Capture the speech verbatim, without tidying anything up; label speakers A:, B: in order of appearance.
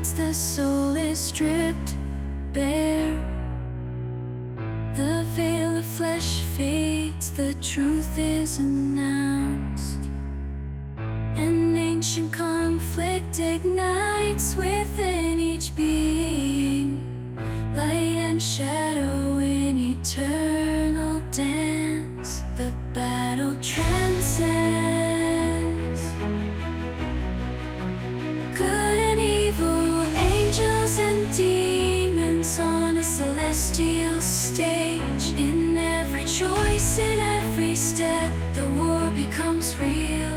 A: fades, the soul is stripped bare. The veil of flesh fades, the truth is announced. An ancient conflict ignites within each being, light and shadow in eternal dance. The battle transcends good and evil, angels and demons on a celestial stage. In every choice, in every step, the war becomes real.